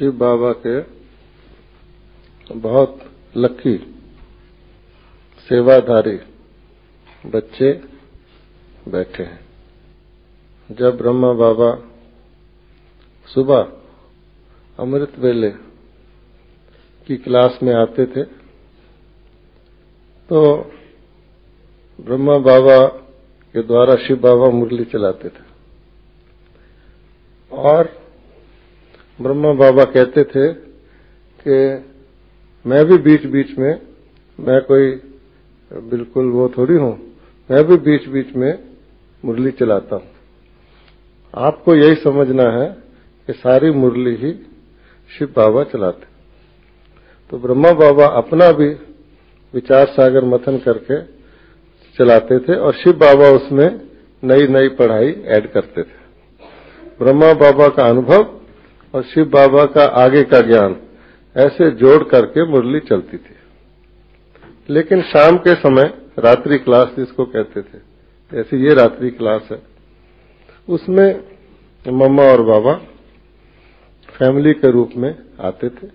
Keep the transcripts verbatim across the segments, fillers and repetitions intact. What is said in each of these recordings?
शिव बाबा के बहुत लकी सेवाधारी बच्चे बैठे हैं। जब ब्रह्मा बाबा सुबह अमृत वेले की क्लास में आते थे तो ब्रह्मा बाबा के द्वारा शिव बाबा मुरली चलाते थे और ब्रह्मा बाबा कहते थे कि मैं भी बीच बीच में, मैं कोई बिल्कुल वो थोड़ी हूं, मैं भी बीच बीच में मुरली चलाता हूं। आपको यही समझना है कि सारी मुरली ही शिव बाबा चलाते। तो ब्रह्मा बाबा अपना भी विचार सागर मथन करके चलाते थे और शिव बाबा उसमें नई नई पढ़ाई ऐड करते थे। ब्रह्मा बाबा का अनुभव और शिव बाबा का आगे का ज्ञान ऐसे जोड़ करके मुरली चलती थी। लेकिन शाम के समय रात्रि क्लास जिसको कहते थे, ऐसी ये रात्रि क्लास है, उसमें मम्मा और बाबा फैमिली के रूप में आते थे,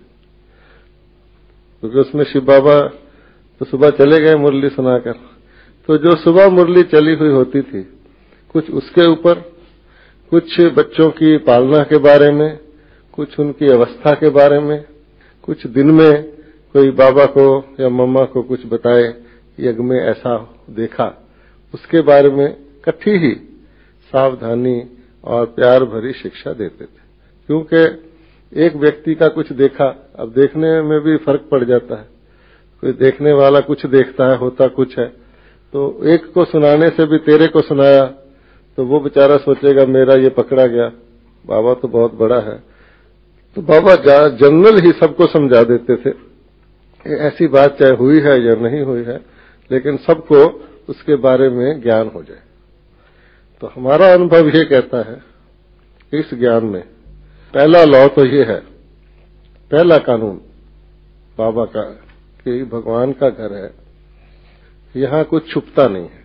क्योंकि उसमें शिव बाबा तो सुबह चले गए मुरली सुनाकर। तो जो सुबह मुरली चली हुई होती थी, कुछ उसके ऊपर, कुछ बच्चों की पालना के बारे में, कुछ उनकी अवस्था के बारे में, कुछ दिन में कोई बाबा को या मम्मा को कुछ बताए, यज्ञ में ऐसा देखा, उसके बारे में इकट्ठी ही सावधानी और प्यार भरी शिक्षा देते थे। क्योंकि एक व्यक्ति का कुछ देखा, अब देखने में भी फर्क पड़ जाता है, कोई देखने वाला कुछ देखता है, होता कुछ है, तो एक को सुनाने से भी तेरे को सुनाया तो वो बेचारा सोचेगा मेरा ये पकड़ा गया, बाबा तो बहुत बड़ा है। तो बाबा जनरल ही सबको समझा देते थे, ऐसी बात चाहे हुई है या नहीं हुई है, लेकिन सबको उसके बारे में ज्ञान हो जाए। तो हमारा अनुभव ये कहता है, इस ज्ञान में पहला लॉ तो ये है, पहला कानून बाबा का कि भगवान का घर है, यहां कुछ छुपता नहीं है।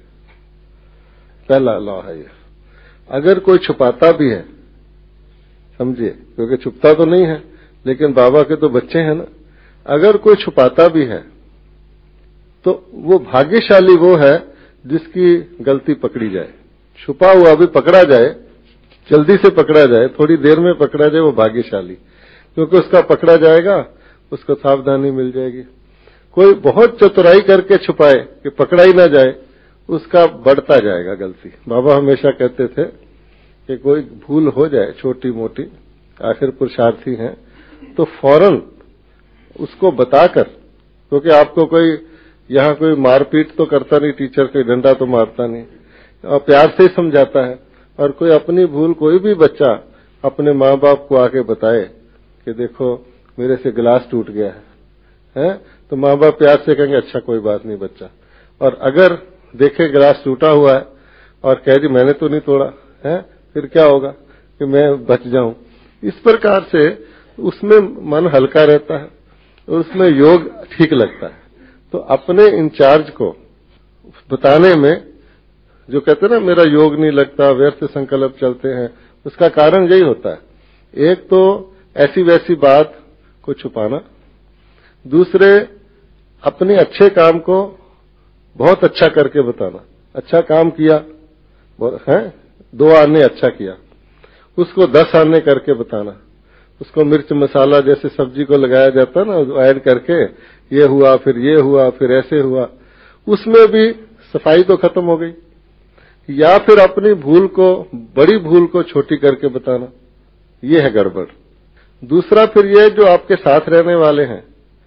पहला लॉ है ये। अगर कोई छुपाता भी है, समझिए, क्योंकि छुपता तो नहीं है, लेकिन बाबा के तो बच्चे हैं ना, अगर कोई छुपाता भी है तो वो भाग्यशाली वो है जिसकी गलती पकड़ी जाए। छुपा हुआ भी पकड़ा जाए, जल्दी से पकड़ा जाए, थोड़ी देर में पकड़ा जाए, वो भाग्यशाली, क्योंकि उसका पकड़ा जाएगा, उसको सावधानी मिल जाएगी। कोई बहुत चतुराई करके छुपाए कि पकड़ा ही ना जाए, उसका बढ़ता जाएगा गलती। बाबा हमेशा कहते थे कि कोई भूल हो जाए छोटी मोटी, आखिर पुरुषार्थी हैं, तो फौरन उसको बताकर, क्योंकि आपको कोई यहाँ कोई मारपीट तो करता नहीं, टीचर कोई डंडा तो मारता नहीं, और प्यार से ही समझाता है। और कोई अपनी भूल, कोई भी बच्चा अपने माँ बाप को आके बताए कि देखो मेरे से गिलास टूट गया है, हैं? तो माँ बाप प्यार से कहेंगे अच्छा कोई बात नहीं बच्चा। और अगर देखे गिलास टूटा हुआ है और कह दी मैंने तो नहीं तोड़ा है, फिर क्या होगा कि मैं बच जाऊं। इस प्रकार से उसमें मन हल्का रहता है और उसमें योग ठीक लगता है। तो अपने इंचार्ज को बताने में, जो कहते हैं ना मेरा योग नहीं लगता, व्यर्थ संकल्प चलते हैं, उसका कारण यही होता है। एक तो ऐसी वैसी बात को छुपाना, दूसरे अपने अच्छे काम को बहुत अच्छा करके बताना। अच्छा काम किया है, दो आने अच्छा किया, उसको दस आने करके बताना। उसको मिर्च मसाला जैसे सब्जी को लगाया जाता है ना, ऐड करके ये हुआ, फिर ये हुआ, फिर ऐसे हुआ, उसमें भी सफाई तो खत्म हो गई। या फिर अपनी भूल को, बड़ी भूल को छोटी करके बताना, ये है गड़बड़। दूसरा फिर ये जो आपके साथ रहने वाले हैं,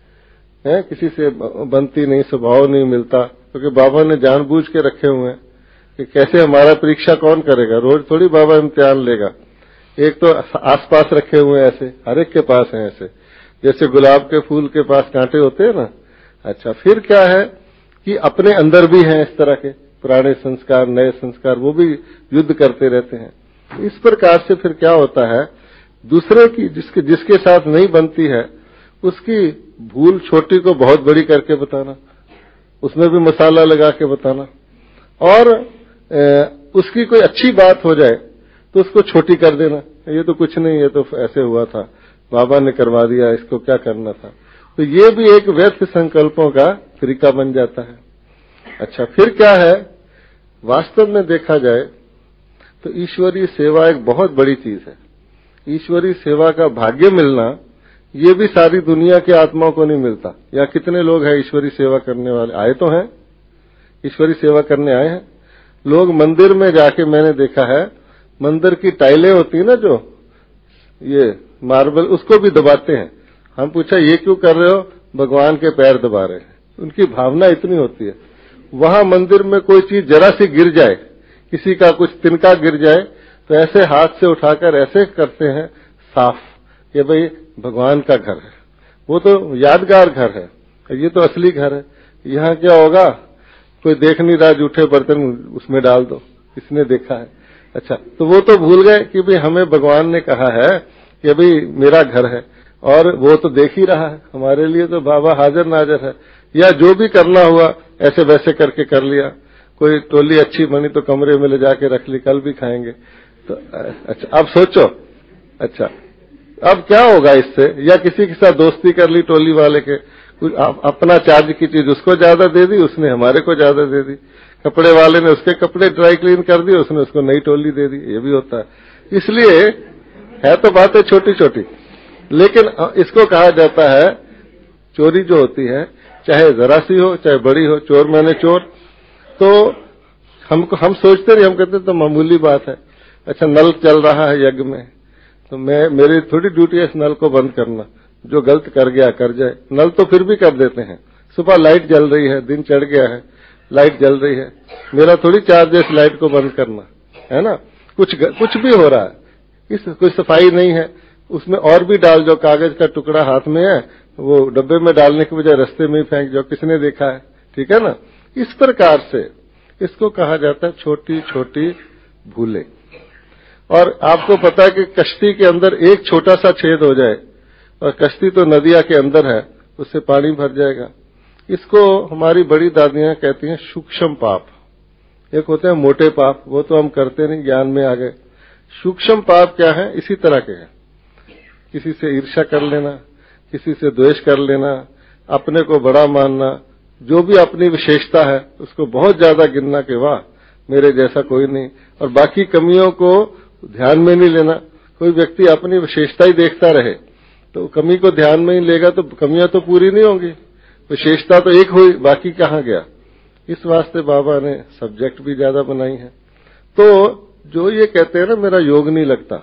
हैं किसी से बनती नहीं, स्वभाव नहीं मिलता, क्योंकि बाबा ने जानबूझ के रखे हुए हैं कि कैसे हमारा परीक्षा कौन करेगा, रोज थोड़ी बाबा इम्तिहान लेगा। एक तो आसपास रखे हुए हैं ऐसे, हर एक के पास हैं ऐसे, जैसे गुलाब के फूल के पास कांटे होते हैं ना। अच्छा, फिर क्या है कि अपने अंदर भी हैं इस तरह के पुराने संस्कार, नए संस्कार, वो भी युद्ध करते रहते हैं। इस प्रकार से फिर क्या होता है, दूसरे की जिसके जिसके साथ नहीं बनती है उसकी भूल छोटी को बहुत बड़ी करके बताना, उसमें भी मसाला लगा के बताना। और ए, उसकी कोई अच्छी बात हो जाए तो उसको छोटी कर देना, ये तो कुछ नहीं, ये तो ऐसे हुआ था, बाबा ने करवा दिया, इसको क्या करना था। तो ये भी एक व्यर्थ संकल्पों का तरीका बन जाता है। अच्छा, फिर क्या है, वास्तव में देखा जाए तो ईश्वरीय सेवा एक बहुत बड़ी चीज है। ईश्वरीय सेवा का भाग्य मिलना ये भी सारी दुनिया की आत्माओं को नहीं मिलता। या कितने लोग हैं ईश्वरीय सेवा करने वाले? आए तो हैं, ईश्वरीय सेवा करने आए हैं लोग। मंदिर में जाके मैंने देखा है, मंदिर की टाइलें होती है ना, जो ये मार्बल, उसको भी दबाते हैं। हम पूछा ये क्यों कर रहे हो? भगवान के पैर दबा रहे हैं। उनकी भावना इतनी होती है। वहां मंदिर में कोई चीज जरा सी गिर जाए, किसी का कुछ तिनका गिर जाए, तो ऐसे हाथ से उठाकर ऐसे करते हैं साफ कि भाई भगवान का घर है, वो तो यादगार घर है, ये तो असली घर है। यहाँ क्या होगा, कोई देख नहीं रहा, जूठे बर्तन उसमें डाल दो, इसने देखा है। अच्छा, तो वो तो भूल गए कि भाई हमें भगवान ने कहा है कि भाई मेरा घर है, और वो तो देख ही रहा है। हमारे लिए तो बाबा हाजिर नाजिर है। या जो भी करना हुआ ऐसे वैसे करके कर लिया। कोई टोली अच्छी बनी तो कमरे में ले जाके रख ली, कल भी खाएंगे। तो अच्छा, अब सोचो, अच्छा अब क्या होगा इससे? या किसी के साथ दोस्ती कर ली टोली वाले के, कुछ अपना चार्ज की चीज उसको ज्यादा दे दी, उसने हमारे को ज्यादा दे दी। कपड़े वाले ने उसके कपड़े ड्राई क्लीन कर दिए, उसने उसको नई टोली दे दी। ये भी होता है। इसलिए है तो बातें छोटी छोटी, लेकिन इसको कहा जाता है चोरी जो होती है, चाहे जरा सी हो चाहे बड़ी हो, चोर मैंने चोर। तो हमको हम सोचते नहीं, हम कहते तो मामूली बात है। अच्छा, नल चल रहा है यज्ञ में, तो मैं मेरी थोड़ी ड्यूटी है इस नल को बंद करना, जो गलत कर गया कर जाए। नल तो फिर भी कर देते हैं। सुबह लाइट जल रही है, दिन चढ़ गया है, लाइट जल रही है, मेरा थोड़ी चार्ज है इस लाइट को बंद करना, है ना। कुछ कुछ भी हो रहा है, इस कोई सफाई नहीं है, उसमें और भी डाल, जो कागज का टुकड़ा हाथ में है वो डब्बे में डालने की बजाय रास्ते में ही फेंक, जो किसने देखा है, ठीक है ना। इस प्रकार से इसको कहा जाता है छोटी छोटी भूलें। और आपको पता है कि कश्ती के अंदर एक छोटा सा छेद हो जाए, और कश्ती तो नदिया के अंदर है, उससे पानी भर जाएगा। इसको हमारी बड़ी दादियां कहती हैं सूक्ष्म पाप। एक होते हैं मोटे पाप, वो तो हम करते नहीं, ज्ञान में आ गए। सूक्ष्म पाप क्या है? इसी तरह के हैं। किसी से ईर्ष्या कर लेना, किसी से द्वेष कर लेना, अपने को बड़ा मानना, जो भी अपनी विशेषता है उसको बहुत ज्यादा गिनना कि वाह मेरे जैसा कोई नहीं, और बाकी कमियों को ध्यान में नहीं लेना। कोई व्यक्ति अपनी विशेषता ही देखता रहे तो कमी को ध्यान में ही लेगा तो कमियां तो पूरी नहीं होंगी। विशेषता तो एक हुई, बाकी कहाँ गया। इस वास्ते बाबा ने सब्जेक्ट भी ज्यादा बनाई है। तो जो ये कहते हैं ना मेरा योग नहीं लगता,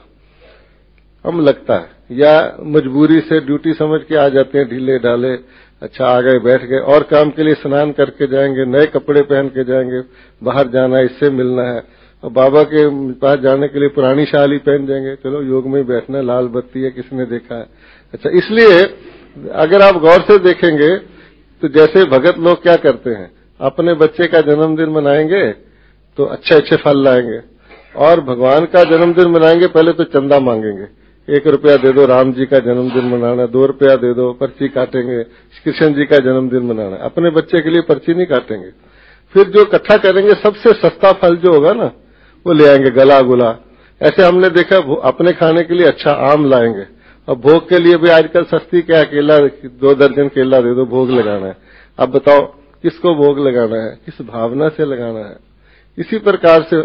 हम लगता है, या मजबूरी से ड्यूटी समझ के आ जाते हैं ढीले ढाले, अच्छा आ गए बैठ गए, और काम के लिए स्नान करके जाएंगे, नए कपड़े पहन के जाएंगे, बाहर जाना है, इससे मिलना है, और बाबा के पास जाने के लिए पुरानी शाल ही पहन जाएंगे, चलो योग में बैठना, लाल बत्ती है, किसने देखा है। अच्छा, इसलिए अगर आप गौर से देखेंगे तो जैसे भगत लोग क्या करते हैं, अपने बच्चे का जन्मदिन मनाएंगे तो अच्छे अच्छे फल लाएंगे, और भगवान का जन्मदिन मनाएंगे पहले तो चंदा मांगेंगे, एक रुपया दे दो, राम जी का जन्मदिन मनाना, दो रुपया दे दो, पर्ची काटेंगे, कृष्ण जी का जन्मदिन मनाना। अपने बच्चे के लिए पर्ची नहीं काटेंगे। फिर जो इकट्ठा करेंगे सबसे सस्ता फल जो होगा ना वो ले आएंगे, गला गुला। ऐसे हमने देखा अपने खाने के लिए अच्छा आम लाएंगे, और भोग के लिए भी आजकल सस्ती क्या, केला, दो दर्जन केला दे दो, भोग लगाना है। अब बताओ किसको भोग लगाना है, किस भावना से लगाना है। इसी प्रकार से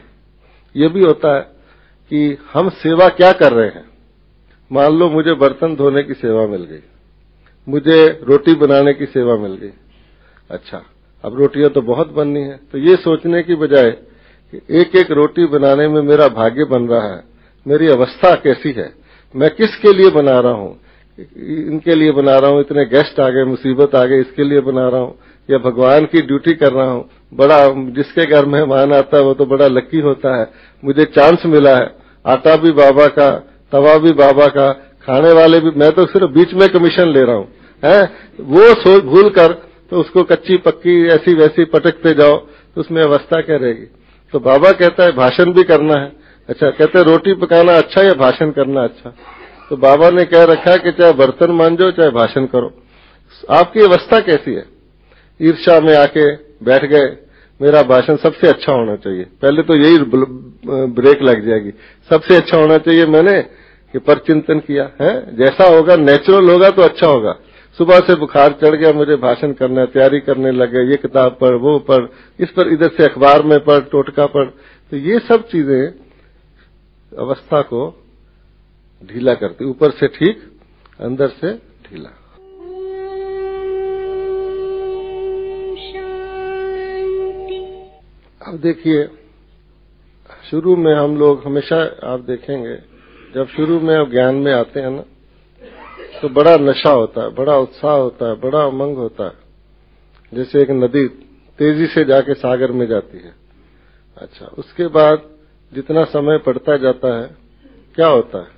ये भी होता है कि हम सेवा क्या कर रहे हैं। मान लो मुझे बर्तन धोने की सेवा मिल गई, मुझे रोटी बनाने की सेवा मिल गई। अच्छा, अब रोटियां तो बहुत बननी है, तो ये सोचने की बजाय कि एक एक रोटी बनाने में मेरा भाग्य बन रहा है, मेरी अवस्था कैसी है, मैं किसके लिए बना रहा हूं, इनके लिए बना रहा हूं, इतने गेस्ट आ गए, मुसीबत आ गई, इसके लिए बना रहा हूं, या भगवान की ड्यूटी कर रहा हूं। बड़ा जिसके घर मेहमान आता है वो तो बड़ा लकी होता है, मुझे चांस मिला है, आटा भी बाबा का, तवा भी बाबा का, खाने वाले भी, मैं तो सिर्फ बीच में कमीशन ले रहा हूं, है। वो सोच भूल कर तो उसको कच्ची पक्की ऐसी वैसी पटकते जाओ तो उसमें अवस्था क्या रहेगी। तो बाबा कहता है भाषण भी करना है। अच्छा, कहते हैं रोटी पकाना अच्छा या भाषण करना अच्छा। तो बाबा ने कह रखा है कि चाहे बर्तन मांजो चाहे भाषण करो, आपकी अवस्था कैसी है। ईर्ष्या में आके बैठ गए, मेरा भाषण सबसे अच्छा होना चाहिए, पहले तो यही ब्रेक लग जाएगी, सबसे अच्छा होना चाहिए। मैंने कि पर चिंतन किया है, जैसा होगा नेचुरल होगा तो अच्छा होगा। सुबह से बुखार चढ़ गया, मुझे भाषण करना है, तैयारी करने लगे, ये किताब पढ़, वो पढ़, इस पर इधर से अखबार में पढ़, टोटका पढ़, तो ये सब चीजें अवस्था को ढीला करती, ऊपर से ठीक, अंदर से ढीला। अब देखिए, शुरू में हम लोग हमेशा आप देखेंगे, जब शुरू में अब ज्ञान में आते हैं ना, तो बड़ा नशा होता है, बड़ा उत्साह होता है, बड़ा उमंग होता है, जैसे एक नदी तेजी से जाके सागर में जाती है। अच्छा, उसके बाद जितना समय पड़ता जाता है, क्या होता है,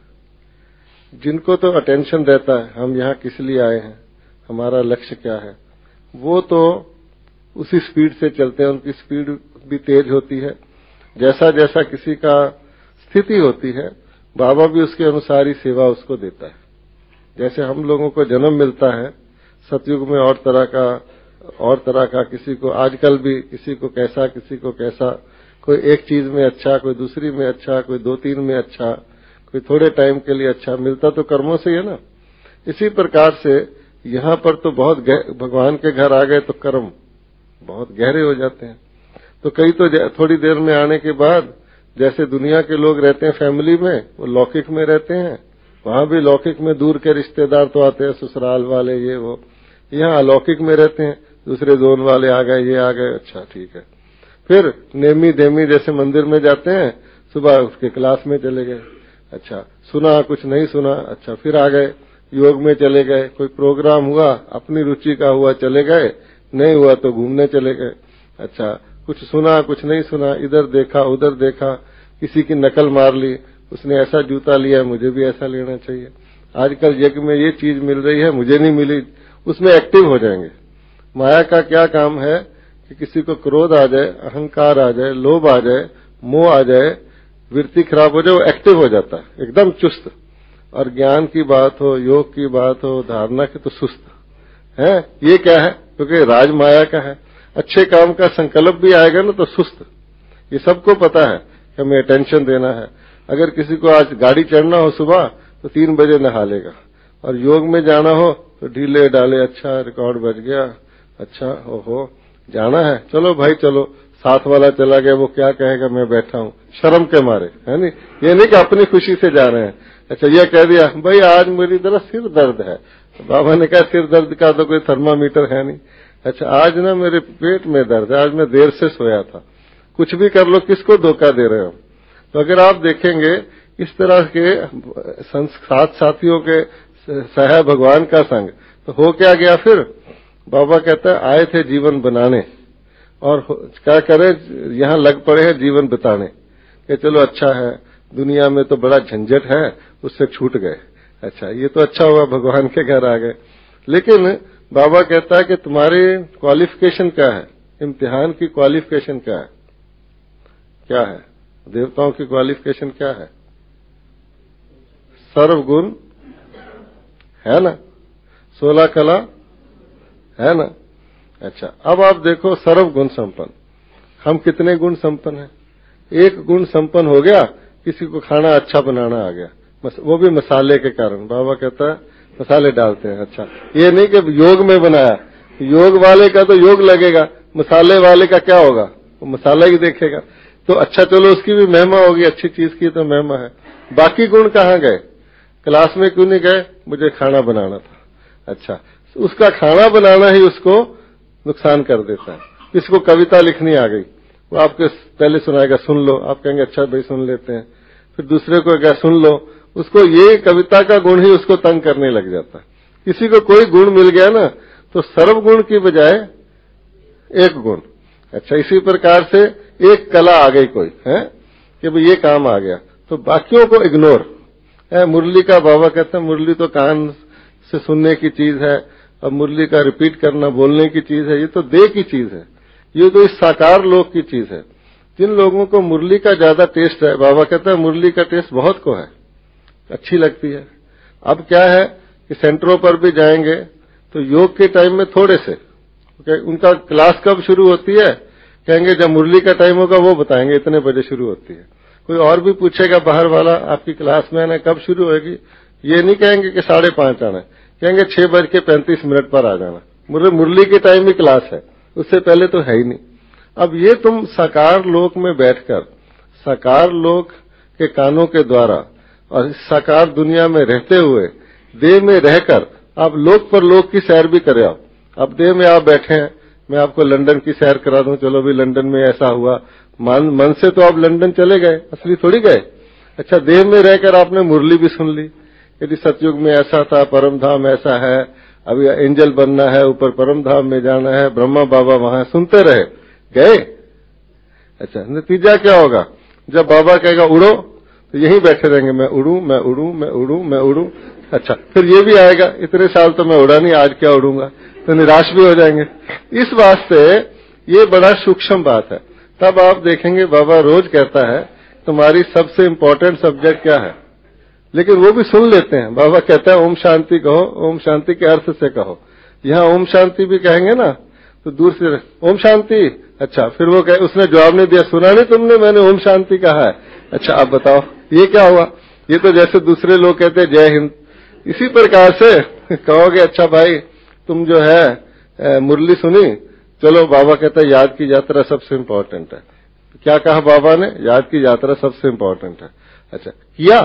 जिनको तो अटेंशन रहता है, हम यहाँ किस लिए आए हैं, हमारा लक्ष्य क्या है, वो तो उसी स्पीड से चलते हैं, उनकी स्पीड भी तेज होती है। जैसा जैसा किसी का स्थिति होती है, बाबा भी उसके अनुसार ही सेवा उसको देता है। जैसे हम लोगों को जन्म मिलता है, सतयुग में और तरह का और तरह का, किसी को आजकल भी किसी को कैसा, किसी को कैसा, कोई एक चीज में अच्छा, कोई दूसरी में अच्छा, कोई दो तीन में अच्छा, कोई थोड़े टाइम के लिए अच्छा, मिलता तो कर्मों से ही है ना। इसी प्रकार से यहाँ पर तो बहुत भगवान के घर आ गए तो कर्म बहुत गहरे हो जाते हैं। तो कई तो थोड़ी देर में आने के बाद, जैसे दुनिया के लोग रहते हैं फैमिली में, वो लौकिक में रहते हैं, वहां भी लौकिक में दूर के रिश्तेदार तो आते हैं, ससुराल वाले ये वो, यहाँ अलौकिक में रहते हैं, दूसरे जोन वाले आ गए, ये आ गए, अच्छा ठीक है। फिर नेमी देमी जैसे मंदिर में जाते हैं, सुबह उसके क्लास में चले गए, अच्छा सुना, कुछ नहीं सुना, अच्छा फिर आ गए, योग में चले गए, कोई प्रोग्राम हुआ अपनी रुचि का हुआ चले गए, नहीं हुआ तो घूमने चले गए, अच्छा कुछ सुना, कुछ नहीं सुना, इधर देखा उधर देखा, किसी की नकल मार ली, उसने ऐसा जूता लिया, मुझे भी ऐसा लेना चाहिए, आजकल यज्ञ में ये चीज मिल रही है, मुझे नहीं मिली, उसमें एक्टिव हो जाएंगे। माया का क्या काम है कि किसी को क्रोध आ जाए, अहंकार आ जाए, लोभ आ जाए, मोह आ जाए, वृत्ति खराब हो जाए, वो एक्टिव हो जाता है एकदम चुस्त। और ज्ञान की बात हो, योग की बात हो, धारणा की, तो सुस्त है। ये क्या है, क्योंकि राज माया का है। अच्छे काम का संकल्प भी आएगा ना तो सुस्त, ये सबको पता है कि हमें अटेंशन देना है। अगर किसी को आज गाड़ी चढ़ना हो सुबह तो तीन बजे नहा लेगा, और योग में जाना हो तो ढीले डाले, अच्छा रिकॉर्ड बज गया, अच्छा ओहो जाना है, चलो भाई चलो, साथ वाला चला गया, वो क्या कहेगा, मैं बैठा हूं, शर्म के मारे, है नहीं, ये नहीं कि अपनी खुशी से जा रहे हैं। अच्छा ये कह दिया भाई आज मेरी तरह सिर दर्द है, तो बाबा ने कहा सिर दर्द का तो कोई थर्मामीटर है नहीं, अच्छा आज ना मेरे पेट में दर्द है, आज मैं देर से सोया था, कुछ भी कर लो, किसको धोखा दे रहे हो। तो अगर आप देखेंगे इस तरह के साथ साथियों के सह भगवान का संग, तो हो क्या गया फिर, बाबा कहता है आए थे जीवन बनाने, और क्या करे, यहाँ लग पड़े हैं जीवन बिताने, कि चलो अच्छा है, दुनिया में तो बड़ा झंझट है, उससे छूट गए, अच्छा ये तो अच्छा हुआ भगवान के घर आ गए। लेकिन बाबा कहता है कि तुम्हारी क्वालिफिकेशन क्या है, इम्तिहान की क्वालिफिकेशन क्या है, क्या है, देवताओं की क्वालिफिकेशन क्या है, सर्वगुण है ना, सोलह कला है ना। अच्छा अब आप देखो, सर्वगुण संपन्न, हम कितने गुण संपन्न हैं। एक गुण संपन्न हो गया, किसी को खाना अच्छा बनाना आ गया, वो भी मसाले के कारण, बाबा कहता है मसाले डालते हैं, अच्छा ये नहीं कि योग में बनाया, योग वाले का तो योग लगेगा, मसाले वाले का क्या होगा, वो मसाला ही देखेगा। तो अच्छा चलो उसकी भी महिमा होगी, अच्छी चीज की तो महिमा है, बाकी गुण कहाँ गए, क्लास में क्यों नहीं गए, मुझे खाना बनाना था, अच्छा उसका खाना बनाना ही उसको नुकसान कर देता है। किसको कविता लिखनी आ गई, वो आपको पहले सुनाएगा, सुन लो, आप कहेंगे अच्छा भाई सुन लेते हैं, फिर दूसरे को क्या सुन लो, उसको ये कविता का गुण ही उसको तंग करने लग जाता है। किसी को कोई गुण मिल गया ना तो सर्वगुण की बजाय एक गुण, अच्छा इसी प्रकार से एक कला आ गई कोई है कि भाई ये काम आ गया, तो बाकियों को इग्नोर है। मुरली का बाबा कहते हैं मुरली तो कान से सुनने की चीज है, और मुरली का रिपीट करना बोलने की चीज है, ये तो देह की चीज है, ये तो इस साकार लोक की चीज है। जिन लोगों को मुरली का ज्यादा टेस्ट है, बाबा कहता है मुरली का टेस्ट बहुत को है, अच्छी लगती है। अब क्या है कि सेंटरों पर भी जाएंगे तो योग के टाइम में थोड़े से, उनका क्लास कब शुरू होती है, कहेंगे जब मुरली का टाइम होगा वो बताएंगे, इतने बजे शुरू होती है। कोई और भी पूछेगा बाहर वाला, आपकी क्लास में आना कब शुरू होगी, ये नहीं कहेंगे कि साढ़े पांच आना, कहेंगे छह बज के पैंतीस मिनट पर आ जाना। मुरली के टाइम ही क्लास है, उससे पहले तो है ही नहीं। अब ये तुम साकार लोक में बैठकर, साकार लोक के कानों के द्वारा और इस साकार दुनिया में रहते हुए देह में रहकर आप लोक पर लोक की सैर भी करे आओ। अब देह में आप बैठे हैं, मैं आपको लंदन की सैर करा दूं, चलो भी लंदन में ऐसा हुआ, मन मन से तो आप लंदन चले गए, असली थोड़ी गए। अच्छा, देह में रहकर आपने मुरली भी सुन ली, यदि सतयुग में ऐसा था, परम धाम ऐसा है, अभी एंजल बनना है, ऊपर परम धाम में जाना है, ब्रह्मा बाबा वहां, सुनते रहे, गए। अच्छा, नतीजा क्या होगा, जब बाबा कहेगा उड़ो तो यहीं बैठे रहेंगे, मैं उड़ूं मैं उड़ूं मैं उड़ूं मैं उड़ूं। अच्छा, फिर ये भी आएगा, इतने साल तो मैं उड़ा नहीं, आज क्या उड़ूंगा, तो निराश भी हो जाएंगे। इस वास्ते ये बड़ा सूक्ष्म बात है। तब आप देखेंगे बाबा रोज कहता है तुम्हारी सबसे इंपॉर्टेंट सब्जेक्ट क्या है, लेकिन वो भी सुन लेते हैं। बाबा कहता है ओम शांति कहो, ओम शांति के अर्थ से कहो। यहाँ ओम शांति भी कहेंगे ना तो दूर से ओम शांति, अच्छा, फिर वो कहे उसने जवाब नहीं दिया, सुना नहीं तुमने, मैंने ओम शांति कहा है। अच्छा, अब बताओ ये क्या हुआ। ये तो जैसे दूसरे लोग कहते हैं जय हिंद, इसी प्रकार से कहोगे अच्छा भाई तुम जो है मुरली सुनी, चलो बाबा कहता है याद की यात्रा सबसे इम्पोर्टेंट है। क्या कहा बाबा ने, याद की यात्रा सबसे इम्पोर्टेंट है। अच्छा किया,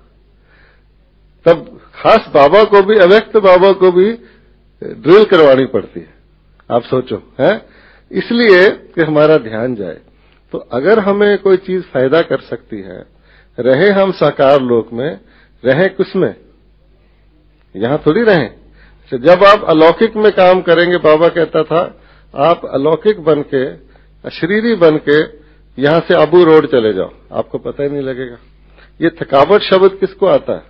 तब खास बाबा को भी, अव्यक्त बाबा को भी ड्रिल करवानी पड़ती है। आप सोचो, है इसलिए कि हमारा ध्यान जाए। तो अगर हमें कोई चीज फायदा कर सकती है, रहे हम साकार लोक में, रहे कुछ में, यहां थोड़ी रहें। जब आप अलौकिक में काम करेंगे, बाबा कहता था आप अलौकिक बन के, अशरीरी बन के यहां से अबू रोड चले जाओ, आपको पता ही नहीं लगेगा। ये थकावट शब्द किसको आता है,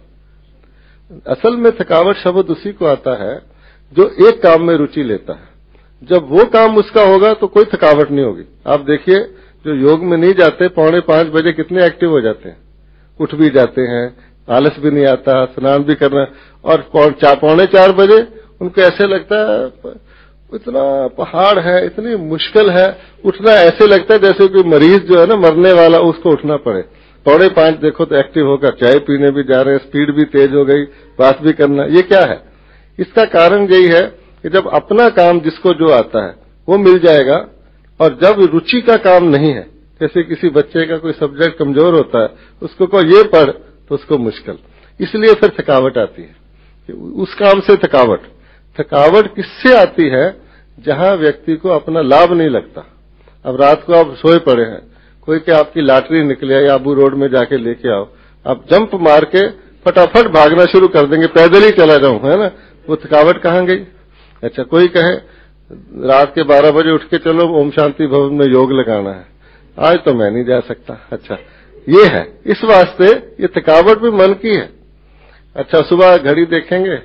असल में थकावट शब्द उसी को आता है जो एक काम में रुचि लेता है। जब वो काम उसका होगा तो कोई थकावट नहीं होगी। आप देखिए जो योग में नहीं जाते, पौने पांच बजे कितने एक्टिव हो जाते हैं, उठ भी जाते हैं, आलस भी नहीं आता, स्नान भी करना, और पौने चार बजे उनको ऐसे लगता है इतना पहाड़ है, इतनी मुश्किल है उठना, ऐसे लगता है जैसे कोई मरीज जो है ना मरने वाला, उसको उठना पड़े। पौने पांच देखो तो एक्टिव होकर चाय पीने भी जा रहे हैं, स्पीड भी तेज हो गई, बात भी करना। ये क्या है, इसका कारण यही है कि जब अपना काम जिसको जो आता है वो मिल जाएगा, और जब रुचि का काम नहीं है, जैसे किसी बच्चे का कोई सब्जेक्ट कमजोर होता है, उसको को ये पढ़ तो उसको मुश्किल, इसलिए फिर थकावट आती है। उस काम से थकावट थकावट किससे आती है, जहां व्यक्ति को अपना लाभ नहीं लगता। अब रात को आप सोए पड़े हैं, कोई क्या आपकी लॉटरी निकले या आबू रोड में जाके लेके आओ, आप जंप मार के फटाफट भागना शुरू कर देंगे, पैदल ही चला जाऊं, है ना, वो थकावट कहां गई। अच्छा, कोई कहे रात के बारह बजे उठ के चलो ओम शांति भवन में योग लगाना है, आज तो मैं नहीं जा सकता। अच्छा, ये है, इस वास्ते ये थकावट भी मन की है। अच्छा, सुबह घड़ी देखेंगे,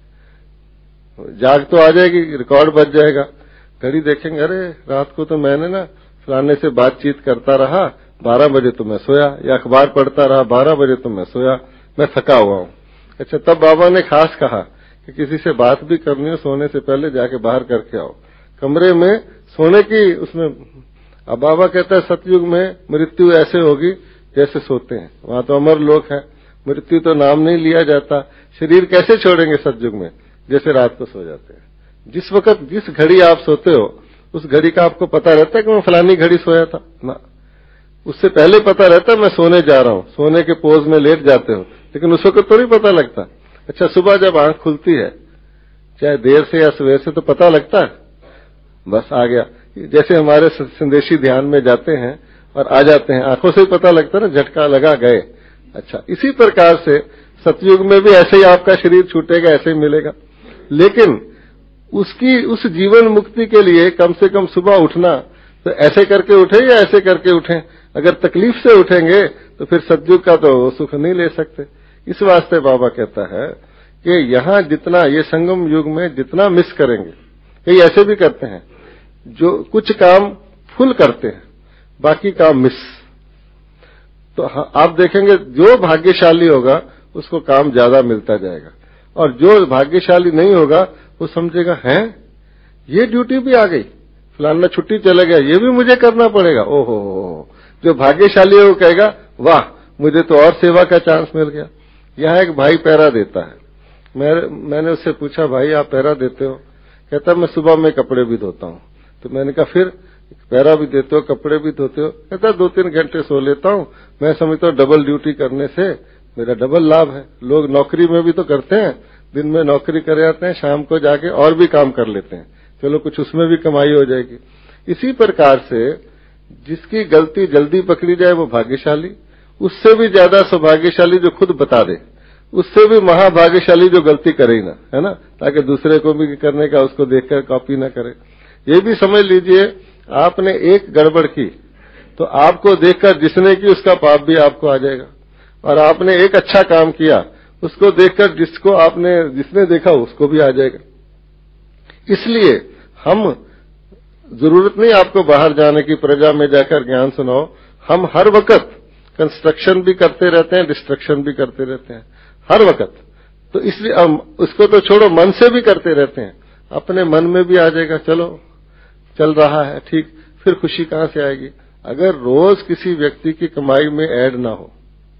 जाग तो आ जाएगी, रिकॉर्ड बच जाएगा, घड़ी देखेंगे, अरे रात को तो मैंने ना फलाने से बातचीत करता रहा, बारह बजे तो मैं सोया, या अखबार पढ़ता रहा, बारह बजे तो मैं सोया, मैं थका हुआ हूं। अच्छा, तब बाबा ने खास कहा कि किसी से बात भी करनी हो सोने से पहले जाके बाहर करके आओ, कमरे में सोने की उसमें। अब बाबा कहता है सतयुग में मृत्यु ऐसे होगी जैसे सोते हैं, वहां तो अमर लोक है, मृत्यु तो नाम नहीं लिया जाता। शरीर कैसे छोड़ेंगे सतयुग में, जैसे रात को सो जाते हैं। जिस वक्त जिस घड़ी आप सोते हो उस घड़ी का आपको पता रहता है कि मैं फलानी घड़ी सोया था ना, उससे पहले पता रहता है मैं सोने जा रहा हूं, सोने के पोज में लेट जाते हो, लेकिन उस वक्त तो नहीं पता लगता। अच्छा, सुबह जब आंख खुलती है, चाहे देर से या सवेर से, तो पता लगता है, बस आ गया। जैसे हमारे संदेशी ध्यान में जाते हैं और आ जाते हैं, आंखों से ही पता लगता है ना, झटका लगा गए। अच्छा, इसी प्रकार से सतयुग में भी ऐसे ही आपका शरीर छूटेगा, ऐसे ही मिलेगा। लेकिन उसकी उस जीवन मुक्ति के लिए कम से कम सुबह उठना, तो ऐसे करके उठे या ऐसे करके उठें। अगर तकलीफ से उठेंगे तो फिर सतयुग का तो सुख नहीं ले सकते। इस वास्ते बाबा कहता है कि यहां जितना, ये संगम युग में जितना मिस करेंगे, कई ऐसे भी करते हैं जो कुछ काम फुल करते हैं, बाकी काम मिस। तो आप देखेंगे जो भाग्यशाली होगा उसको काम ज्यादा मिलता जाएगा, और जो भाग्यशाली नहीं होगा वो समझेगा हैं ये ड्यूटी भी आ गई, फलाना छुट्टी चला गया, ये भी मुझे करना पड़ेगा। ओहो, जो भाग्यशाली है वो कहेगा वाह मुझे तो और सेवा का चांस मिल गया। यहाँ एक भाई पैरा देता है, मैं मैंने उससे पूछा भाई आप पैरा देते हो? कहता मैं सुबह में कपड़े भी धोता हूँ। तो मैंने कहा फिर पैरा भी देते हो कपड़े भी धोते हो? कहता दो तीन घंटे सो लेता हूँ, मैं समझता हूँ डबल ड्यूटी करने से मेरा डबल लाभ है। लोग नौकरी में भी तो करते हैं, दिन में नौकरी करे आते हैं, शाम को जाके और भी काम कर लेते हैं, चलो कुछ उसमें भी कमाई हो जाएगी। इसी प्रकार से जिसकी गलती जल्दी पकड़ी जाए वो भाग्यशाली, उससे भी ज्यादा सौभाग्यशाली जो खुद बता दे, उससे भी महाभाग्यशाली जो गलती करे ही ना, है ना, ताकि दूसरे को भी करने का उसको देखकर कॉपी ना करे। ये भी समझ लीजिए आपने एक गड़बड़ की तो आपको देखकर जिसने की उसका पाप भी आपको आ जाएगा, और आपने एक अच्छा काम किया उसको देखकर जिसको आपने जिसने देखा उसको भी आ जाएगा। इसलिए हम जरूरत नहीं आपको बाहर जाने की, प्रजा में जाकर ज्ञान सुनाओ। हम हर वक्त कंस्ट्रक्शन भी करते रहते हैं, डिस्ट्रक्शन भी करते रहते हैं हर वक्त। तो इसलिए हम उसको तो छोड़ो, मन से भी करते रहते हैं, अपने मन में भी आ जाएगा चलो चल रहा है ठीक, फिर खुशी कहां से आएगी? अगर रोज किसी व्यक्ति की कमाई में ऐड ना हो,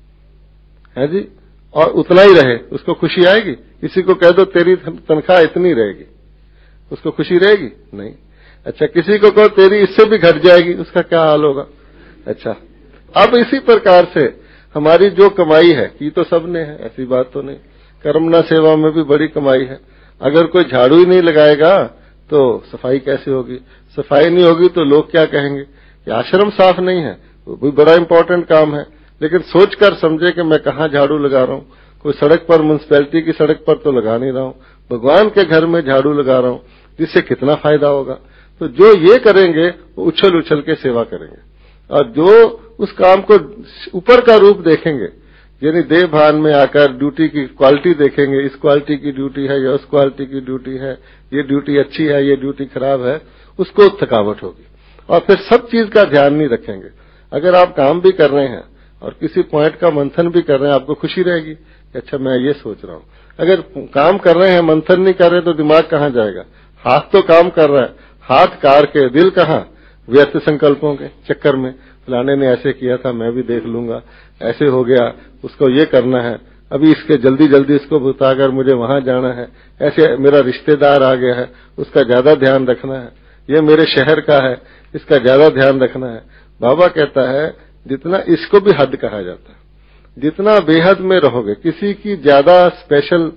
है जी, और उतना ही रहे, उसको खुशी आएगी? किसी को कह दो तेरी तनख्वाह इतनी रहेगी, उसको खुशी रहेगी? नहीं। अच्छा किसी को कहो तेरी इससे भी घट जाएगी, उसका क्या हाल होगा? अच्छा अब इसी प्रकार से हमारी जो कमाई है की तो सबने है, ऐसी बात तो नहीं। कर्मना सेवा में भी बड़ी कमाई है। अगर कोई झाड़ू ही नहीं लगाएगा तो सफाई कैसे होगी? सफाई नहीं होगी तो लोग क्या कहेंगे कि आश्रम साफ नहीं है, वो भी बड़ा इंपॉर्टेंट काम है। लेकिन सोचकर समझे कि मैं कहाँ झाड़ू लगा रहा हूँ, कोई सड़क पर, म्युनिसिपैलिटी की सड़क पर तो लगा नहीं रहा हूँ, भगवान के घर में झाड़ू लगा रहा हूँ, जिससे कितना फायदा होगा। तो जो ये करेंगे वो उछल उछल के सेवा करेंगे, और जो उस काम को ऊपर का रूप देखेंगे, यानी देह भान में आकर ड्यूटी की क्वालिटी देखेंगे, इस क्वालिटी की ड्यूटी है या उस क्वालिटी की ड्यूटी है, ये ड्यूटी अच्छी है ये ड्यूटी खराब है, उसको थकावट होगी। और फिर सब चीज का ध्यान नहीं रखेंगे। अगर आप काम भी कर रहे हैं और किसी पॉइंट का मंथन भी कर रहे हैं, आपको खुशी रहेगी कि अच्छा मैं ये सोच रहा हूं। अगर काम कर रहे हैं मंथन नहीं कर रहे तो दिमाग कहां जाएगा? हाथ तो काम कर रहा है, हाथ कार के, दिल कहां? व्यर्थ संकल्पों के चक्कर में, फलाने ने ऐसे किया था मैं भी देख लूंगा, ऐसे हो गया, उसको ये करना है, अभी इसके जल्दी जल्दी इसको बताकर मुझे वहां जाना है, ऐसे मेरा रिश्तेदार आ गया है उसका ज्यादा ध्यान रखना है, ये मेरे शहर का है इसका ज्यादा ध्यान रखना है। बाबा कहता है जितना, इसको भी हद कहा जाता है, जितना बेहद में रहोगे, किसी की ज्यादा स्पेशल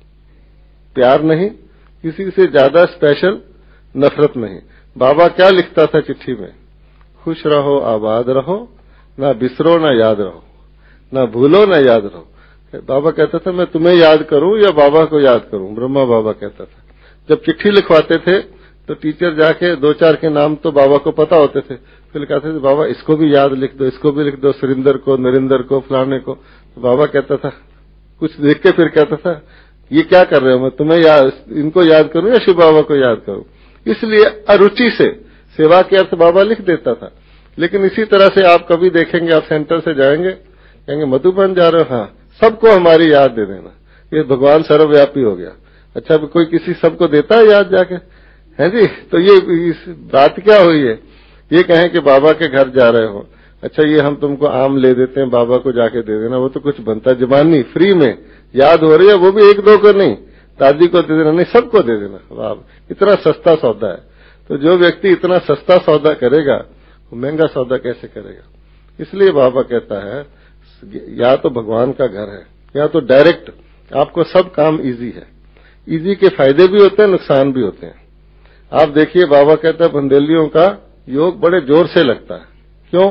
प्यार नहीं, किसी से ज्यादा स्पेशल नफरत नहीं। बाबा क्या लिखता था चिट्ठी में? खुश रहो आबाद रहो, ना बिसरो ना याद रहो, ना भूलो ना याद रहो। बाबा कहता था मैं तुम्हें याद करूं या बाबा को याद करूं? ब्रह्मा बाबा कहता था। जब चिट्ठी लिखवाते थे तो टीचर जाके दो चार के नाम तो बाबा को पता होते थे, फिर कहते थे बाबा इसको भी याद लिख दो, इसको भी लिख दो, सुरिंदर को, नरेंद्र को, फलाने को। तो बाबा कहता था, कुछ देख के फिर कहता था ये क्या कर रहे हो, मैं तुम्हें याद, इनको याद करूं या शिव बाबा को याद करूं? इसलिए अरुचि से सेवा के अर्थ बाबा लिख देता था। लेकिन इसी तरह से आप कभी देखेंगे, आप सेंटर से जाएंगे, कहेंगे मधुबन जा रहे हो, हाँ सबको हमारी याद दे देना, ये भगवान सर्वव्यापी हो गया। अच्छा कोई किसी सबको देता है याद जाके, है जी? तो ये इस बात क्या हुई है? ये कहें कि बाबा के घर जा रहे हो, अच्छा ये हम तुमको आम ले देते हैं, बाबा को जाके दे देना, वो तो कुछ बनता जबानी फ्री में याद हो रही है, वो भी एक दो को नहीं, दादी को दे देना नहीं, सबको दे देना। वाह इतना सस्ता सौदा है। तो जो व्यक्ति इतना सस्ता सौदा करेगा वो महंगा सौदा कैसे करेगा? इसलिए बाबा कहता है या तो भगवान का घर है या तो डायरेक्ट आपको सब काम इजी है। इजी के फायदे भी होते हैं, नुकसान भी होते हैं। आप देखिए बाबा कहता है बंदेलियों का योग बड़े जोर से लगता है। क्यों?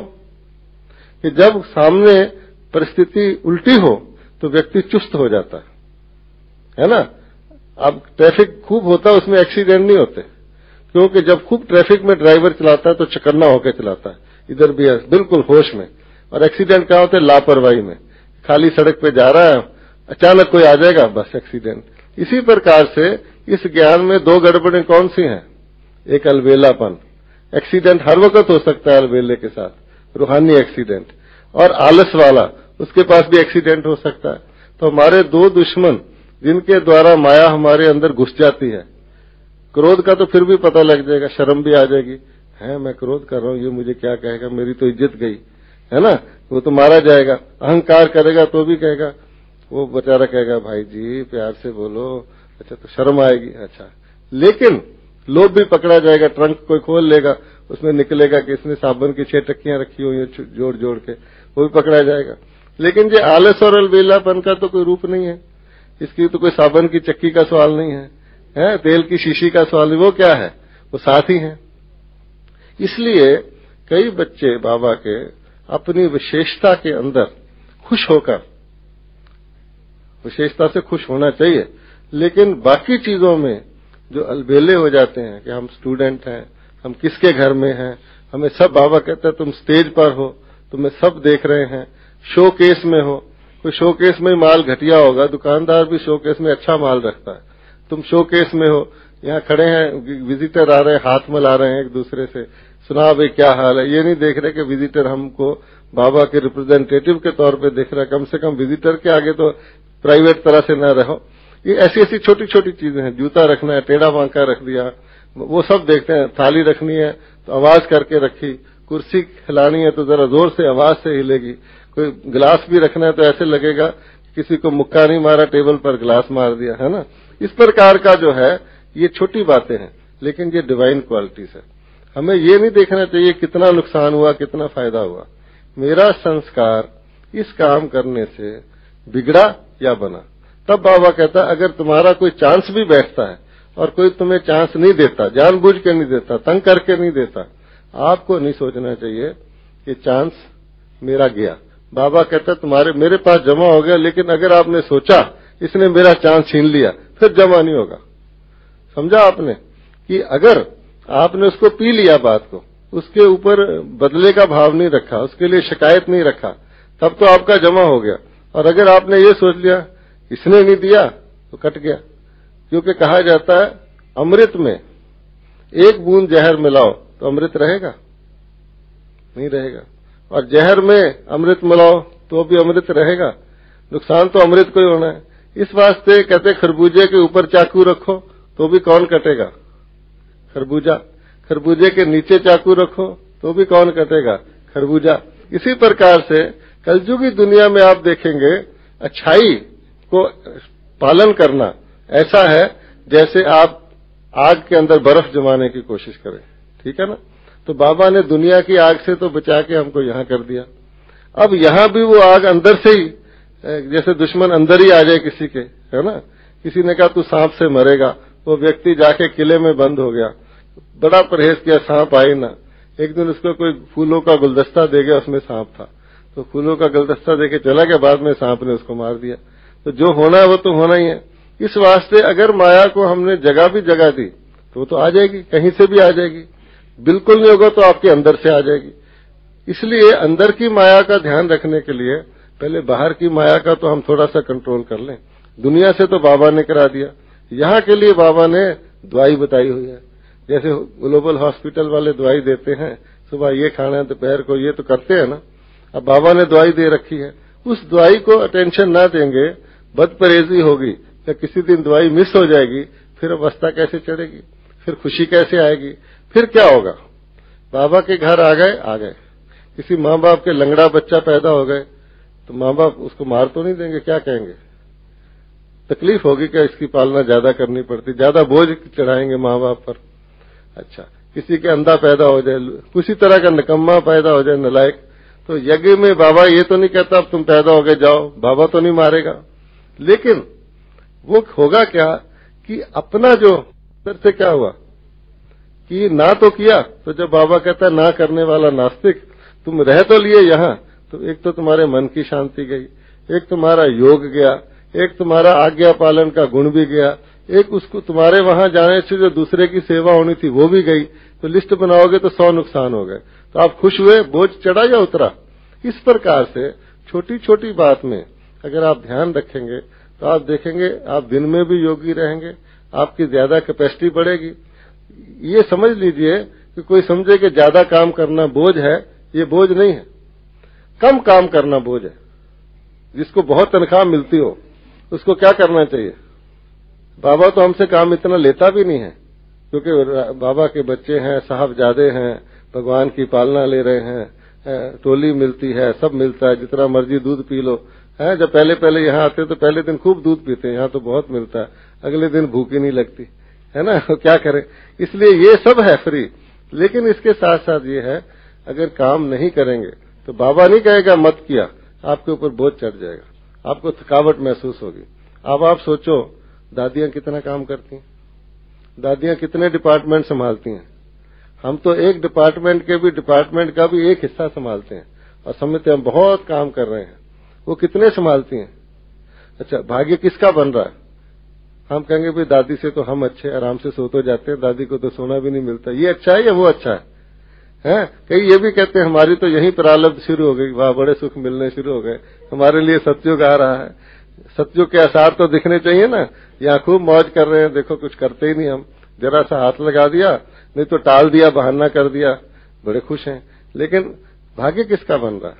कि जब सामने परिस्थिति उल्टी हो तो व्यक्ति चुस्त हो जाता है, है ना? अब ट्रैफिक खूब होता है, उसमें एक्सीडेंट नहीं होते, क्योंकि जब खूब ट्रैफिक में ड्राइवर चलाता है तो चकन्ना होकर चलाता है, इधर भी बिल्कुल होश में। और एक्सीडेंट क्या होते हैं? लापरवाही में, खाली सड़क पे जा रहा है, अचानक कोई आ जाएगा, बस एक्सीडेंट। इसी प्रकार से इस ज्ञान में दो गड़बड़ें कौन सी हैं? एक अलबेलापन, एक्सीडेंट हर वक्त हो सकता है अलबेले के साथ, रूहानी एक्सीडेंट, और आलस वाला, उसके पास भी एक्सीडेंट हो सकता है। तो हमारे दो दुश्मन जिनके द्वारा माया हमारे अंदर घुस जाती है। क्रोध का तो फिर भी पता लग जाएगा, शर्म भी आ जाएगी, है मैं क्रोध कर रहा हूं, ये मुझे क्या कहेगा, मेरी तो इज्जत गई, है ना, वो तो मारा जाएगा। अहंकार करेगा तो भी कहेगा, वो बेचारा कहेगा भाई जी प्यार से बोलो, अच्छा तो शर्म आएगी। अच्छा, लेकिन लोभ भी पकड़ा जाएगा, ट्रंक कोई खोल लेगा, उसमें निकलेगा कि इसने साबुन की छह टक्कियां रखी हुई हैं जोड़ जोड़ के, वो भी पकड़ा जाएगा। लेकिन ये आलस और अलबेलापन का तो कोई रूप नहीं है, इसकी तो कोई साबुन की चक्की का सवाल नहीं है, है तेल की शीशी का सवाल नहीं, वो क्या है, वो साथी है। इसलिए कई बच्चे बाबा के अपनी विशेषता के अंदर खुश होकर, विशेषता से खुश होना चाहिए, लेकिन बाकी चीजों में जो अलबेले हो जाते हैं कि हम स्टूडेंट हैं, हम किसके घर में हैं, हमें सब, बाबा कहते हैं तुम स्टेज पर हो, तुम्हें सब देख रहे हैं, शो केस में हो, कोई शो केस में माल घटिया होगा, दुकानदार भी शो केस में अच्छा माल रखता है, तुम शो केस में हो, यहाँ खड़े हैं, विजिटर आ रहे हैं, हाथ मिला रहे हैं एक दूसरे से, सुना भाई क्या हाल है, ये नहीं देख रहे कि विजिटर हमको बाबा के रिप्रेजेंटेटिव के तौर पे देख रहा है, कम से कम विजिटर के आगे तो प्राइवेट तरह से न रहो। ये ऐसी ऐसी छोटी छोटी चीजें हैं, जूता रखना है टेढ़ा बांका रख दिया, वो सब देखते हैं, थाली रखनी है तो आवाज करके रखी, कुर्सी हिलानी है तो जरा जोर से आवाज से हिलेगी, कोई गिलास भी रखना है तो ऐसे लगेगा किसी को मुक्का नहीं मारा, टेबल पर गिलास मार दिया, है ना। इस प्रकार का जो है ये छोटी बातें हैं, लेकिन ये डिवाइन क्वालिटीज है। हमें ये नहीं देखना चाहिए कितना नुकसान हुआ कितना फायदा हुआ, मेरा संस्कार इस काम करने से बिगड़ा या बना। तब बाबा कहता अगर तुम्हारा कोई चांस भी बैठता है और कोई तुम्हें चांस नहीं देता, जानबूझ के नहीं देता, तंग करके नहीं देता, आपको नहीं सोचना चाहिए कि चांस मेरा गया। बाबा कहता तुम्हारे मेरे पास जमा हो गया, लेकिन अगर आपने सोचा इसने मेरा चांस छीन लिया, फिर जमा नहीं होगा। समझा आपने कि अगर आपने उसको पी लिया बात को, उसके ऊपर बदले का भाव नहीं रखा, उसके लिए शिकायत नहीं रखा, तब तो आपका जमा हो गया। और अगर आपने ये सोच लिया इसने नहीं दिया तो कट गया, क्योंकि कहा जाता है अमृत में एक बूंद जहर मिलाओ तो अमृत रहेगा नहीं रहेगा, और जहर में अमृत मिलाओ तो भी अमृत रहेगा, नुकसान तो अमृत को ही होना है। इस वास्ते कहते खरबूजे के ऊपर चाकू रखो तो भी कौन कटेगा, खरबूजा, खरबूजे के नीचे चाकू रखो तो भी कौन कटेगा, खरबूजा। इसी प्रकार से कलयुगी दुनिया में आप देखेंगे अच्छाई को पालन करना ऐसा है जैसे आप आग के अंदर बर्फ जमाने की कोशिश करें, ठीक है ना। तो बाबा ने दुनिया की आग से तो बचा के हमको यहां कर दिया, अब यहां भी वो आग अंदर से ही, जैसे दुश्मन अंदर ही आ जाए किसी के, है ना। किसी ने कहा तू सांप से मरेगा, वो व्यक्ति जाके किले में बंद हो गया, बड़ा परहेज किया सांप आए ना। एक दिन उसको कोई फूलों का गुलदस्ता दे गया, उसमें सांप था, तो फूलों का गुलदस्ता देके चला गया, बाद में सांप ने उसको मार दिया। तो जो होना है वो तो होना ही है। इस वास्ते अगर माया को हमने जगह भी जगह दी तो तो आ जाएगी, कहीं से भी आ जाएगी, बिल्कुल नहीं होगा तो आपके अंदर से आ जाएगी। इसलिए अंदर की माया का ध्यान रखने के लिए पहले बाहर की माया का तो हम थोड़ा सा कंट्रोल कर लें। दुनिया से तो बाबा ने करा दिया, यहाँ के लिए बाबा ने दवाई बताई हुई है, जैसे ग्लोबल हॉस्पिटल वाले दवाई देते हैं, सुबह ये खाना है दोपहर को ये तो करते हैं ना। अब बाबा ने दवाई दे रखी है, उस दवाई को अटेंशन ना देंगे, बदपरहेजी होगी या किसी दिन दवाई मिस हो जाएगी, फिर अवस्था कैसे चढ़ेगी, फिर खुशी कैसे आएगी, फिर क्या होगा। बाबा के घर आ गए आ गए किसी माँ बाप के लंगड़ा बच्चा पैदा हो गए तो माँ बाप उसको मार तो नहीं देंगे, क्या कहेंगे, तकलीफ होगी क्या, इसकी पालना ज्यादा करनी पड़ती, ज्यादा बोझ चढ़ाएंगे माँ बाप पर। अच्छा, किसी के अंधा पैदा हो जाए, किसी तरह का निकम्मा पैदा हो जाए, नलायक, तो यज्ञ में बाबा ये तो नहीं कहता अब तुम पैदा हो गए जाओ, बाबा तो नहीं मारेगा, लेकिन वो होगा क्या कि अपना जो अंदर से क्या हुआ कि ना तो किया, तो जब बाबा कहता है ना करने वाला नास्तिक, तुम रह तो लिए यहाँ, तो एक तो तुम्हारे मन की शांति गई, एक तुम्हारा योग गया, एक तुम्हारा आज्ञा पालन का गुण भी गया, एक उसको तुम्हारे वहां जाने से जो दूसरे की सेवा होनी थी वो भी गई। तो लिस्ट बनाओगे तो सौ नुकसान हो गए। तो आप खुश हुए, बोझ चढ़ा या उतरा। इस प्रकार से छोटी छोटी बात में अगर आप ध्यान रखेंगे तो आप देखेंगे आप दिन में भी योगी रहेंगे, आपकी ज्यादा कैपेसिटी बढ़ेगी। ये समझ लीजिए कि कोई समझे कि ज्यादा काम करना बोझ है, ये बोझ नहीं है, कम काम करना बोझ है। जिसको बहुत तनख्वाह मिलती हो उसको क्या करना चाहिए। बाबा तो हमसे काम इतना लेता भी नहीं है, क्योंकि बाबा के बच्चे हैं, साहबजादे हैं, भगवान की पालना ले रहे हैं, टोली मिलती है, सब मिलता है, जितना मर्जी दूध पी लो है। जब पहले पहले यहाँ आते तो पहले दिन खूब दूध पीते हैं, यहाँ तो बहुत मिलता है, अगले दिन भूख ही नहीं लगती है ना। क्या करें, इसलिए ये सब है फ्री। लेकिन इसके साथ साथ ये है, अगर काम नहीं करेंगे तो बाबा नहीं कहेगा मत किया, आपके ऊपर बोझ चढ़ जाएगा, आपको थकावट महसूस होगी। अब आप सोचो, दादियां कितना काम करती हैं, दादियां कितने डिपार्टमेंट संभालती हैं। हम तो एक डिपार्टमेंट के भी डिपार्टमेंट का भी एक हिस्सा संभालते हैं और समझते हम बहुत काम कर रहे हैं। वो कितने संभालती हैं। अच्छा, भाग्य किसका बन रहा है। हम कहेंगे भाई दादी से तो हम अच्छे आराम से सो तो जाते हैं, दादी को तो सोना भी नहीं मिलता। ये अच्छा है या वो अच्छा है, हैं? कई ये भी कहते हैं हमारी तो यही प्रारब्ध शुरू हो गई, वाह बड़े सुख मिलने शुरू हो गए, हमारे लिए सतयुग आ रहा है। सतयुग के आसार तो दिखने चाहिए ना। यहाँ खूब मौज कर रहे हैं, देखो कुछ करते ही नहीं हम, जरा सा हाथ लगा दिया, नहीं तो टाल दिया, बहाना कर दिया, बड़े खुश हैं। लेकिन भाग्य किसका बन रहा है,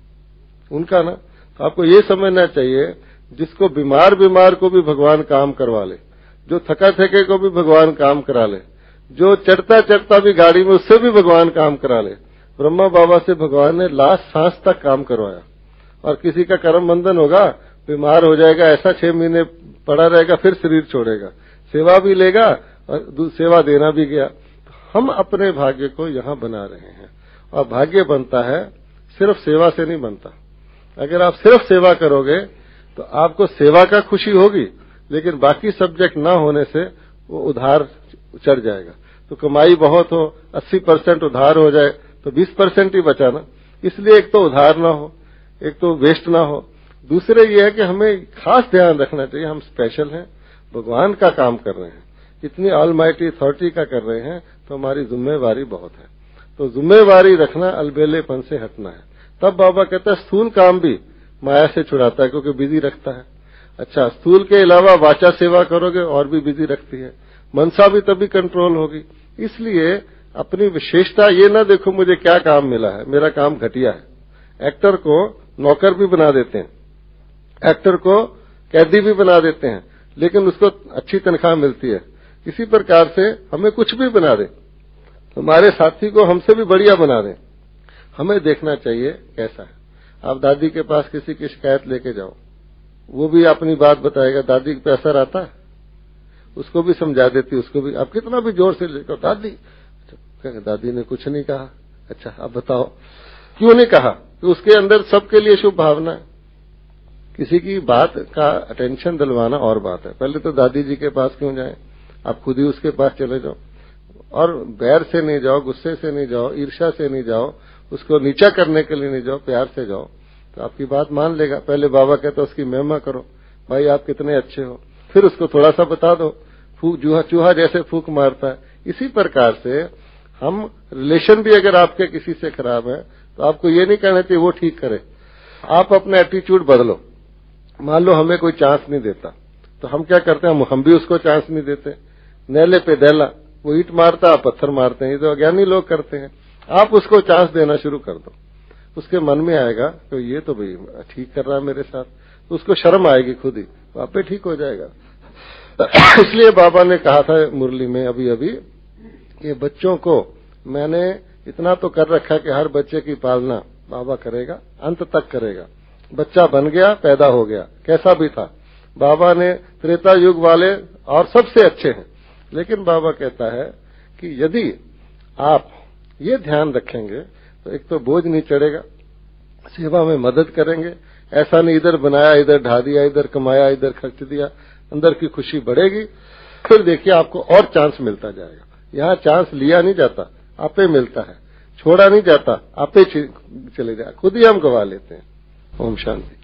उनका ना। तो आपको ये समझना चाहिए, जिसको बीमार बीमार को भी भगवान काम करवा ले, जो थका थके को भी भगवान काम करा ले, जो चढ़ता चढ़ता भी गाड़ी में उससे भी भगवान काम करा ले। ब्रह्मा बाबा से भगवान ने लास्ट सांस तक काम करवाया। और किसी का कर्म बंधन होगा, बीमार हो जाएगा, ऐसा छह महीने पड़ा रहेगा, फिर शरीर छोड़ेगा, सेवा भी लेगा और सेवा देना भी गया। हम अपने भाग्य को यहाँ बना रहे हैं, और भाग्य बनता है सिर्फ सेवा से नहीं बनता। अगर आप सिर्फ सेवा करोगे तो आपको सेवा का खुशी होगी, लेकिन बाकी सब्जेक्ट ना होने से वो उधार चढ़ जाएगा। तो कमाई बहुत हो, अस्सी परसेंट उधार हो जाए तो बीस परसेंट ही बचा ना। इसलिए एक तो उधार ना हो, एक तो वेस्ट ना हो, दूसरे ये है कि हमें खास ध्यान रखना चाहिए, हम स्पेशल हैं, भगवान का काम कर रहे हैं, इतनी ऑलमाइटी अथॉरिटी का कर रहे हैं, तो हमारी जिम्मेवारी बहुत है। तो जिम्मेवारी रखना, अलबेलेपन से हटना है। तब बाबा कहता है स्थूल काम भी माया से छुड़ाता है, क्योंकि बिजी रखता है। अच्छा, स्थूल के अलावा वाचा सेवा करोगे और भी बिजी रखती है, मनसा भी तभी कंट्रोल होगी। इसलिए अपनी विशेषता ये ना देखो मुझे क्या काम मिला है, मेरा काम घटिया है। एक्टर को नौकर भी बना देते हैं, एक्टर को कैदी भी बना देते हैं, लेकिन उसको अच्छी तनख्वाह मिलती है। इसी प्रकार से हमें कुछ भी बना दे, हमारे साथी को हमसे भी बढ़िया बना दे, हमें देखना चाहिए कैसा है। आप दादी के पास किसी की शिकायत लेके जाओ, वो भी अपनी बात बताएगा, दादी पे असर आता है, उसको भी समझा देती, उसको भी आप कितना भी जोर से लेकर दादी, अच्छा, दादी ने कुछ नहीं कहा। अच्छा आप बताओ क्यों नहीं कहा, तो उसके अंदर सबके लिए शुभ भावना है। किसी की बात का अटेंशन दिलवाना और बात है, पहले तो दादी जी के पास क्यों जाएं, आप खुद ही उसके पास चले जाओ, और बैर से नहीं जाओ, गुस्से से नहीं जाओ, ईर्ष्या से नहीं जाओ, उसको नीचा करने के लिए नहीं जाओ, प्यार से जाओ, तो आपकी बात मान लेगा। पहले बाबा कहते उसकी महिमा करो, भाई आप कितने अच्छे हो, फिर उसको थोड़ा सा बता दो, फूक चूहा चूहा जैसे फूक मारता है। इसी प्रकार से हम रिलेशन भी अगर आपके किसी से खराब है तो आपको ये नहीं कहना चाहिए वो ठीक करे, आप अपना एटीट्यूड बदलो। मान लो हमें कोई चांस नहीं देता, तो हम क्या करते हैं, हम भी उसको चांस नहीं देते, नेले पे देला, वो ईंट मारता आप पत्थर मारते हैं, ये तो अज्ञानी लोग करते हैं। आप उसको चांस देना शुरू कर दो, उसके मन में आएगा तो ये तो भाई ठीक कर रहा है मेरे साथ, तो उसको शर्म आएगी खुद ही, तो आपे ठीक हो जाएगा। इसलिए बाबा ने कहा था मुरली में अभी अभी कि बच्चों को मैंने इतना तो कर रखा कि हर बच्चे की पालना बाबा करेगा, अंत तक करेगा। बच्चा बन गया, पैदा हो गया, कैसा भी था, बाबा ने त्रेता युग वाले और सबसे अच्छे हैं। लेकिन बाबा कहता है कि यदि आप ये ध्यान रखेंगे तो एक तो बोझ नहीं चढ़ेगा, सेवा में मदद करेंगे, ऐसा नहीं इधर बनाया इधर ढा दिया, इधर कमाया इधर खर्च दिया, अंदर की खुशी बढ़ेगी। फिर देखिए आपको और चांस मिलता जाएगा। यहाँ चांस लिया नहीं जाता, आपे मिलता है, छोड़ा नहीं जाता, आपे चले जाए, खुद ही हम गवा लेते हैं। ओम शांति।